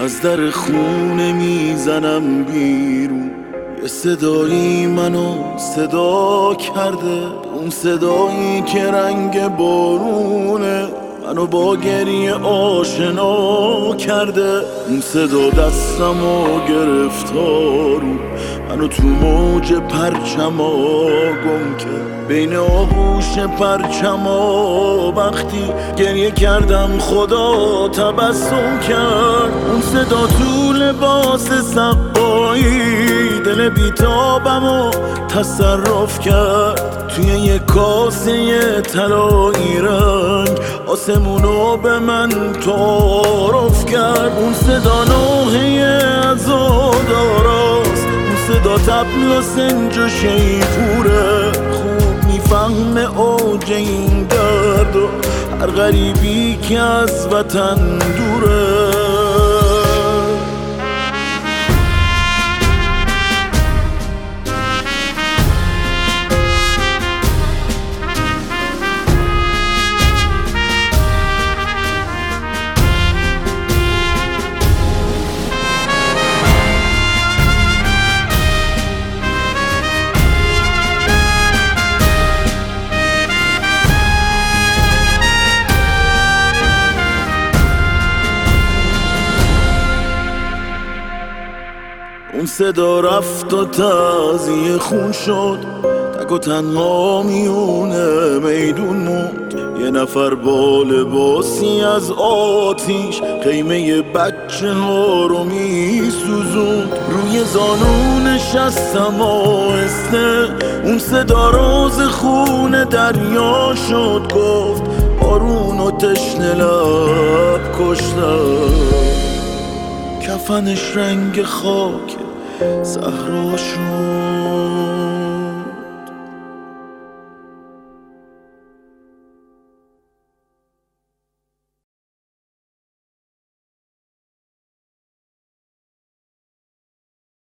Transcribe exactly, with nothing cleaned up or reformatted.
از در خونه میزنم بیرون. یه صدایی منو صدا کرده، اون صدایی که رنگ بارونه منو با گریه آشنا کرده. اون صدا دستمو گرفتارو منو تو موج پرچما گم کرد، بین آغوش پرچما وقتی گریه کردم خدا تبسم کرد. اون صدا تو لباس سقایی دل بیتابمو تصرف کرد، توی یه کاسه طلایی رنگ آسمونو به من تعارف کرد. اون صدا نوحه عزاداراست، اون صدا طبل و سنج و شیپوره، خوب میفهمه اوج این درد و هر غریبی که از وطن دوره. اون صدا رفت و تازیه خون شد، تک و تنها میونه میدون موند. یه نفر با لباسی از آتیش خیمه بچه ها رو میسوزوند، روی زانو نشستم آهسته. اون صدا راز خون دریا شد، گفت بارون و تشنه لب کشتم. کفنش رنگ خاک صحرا شد.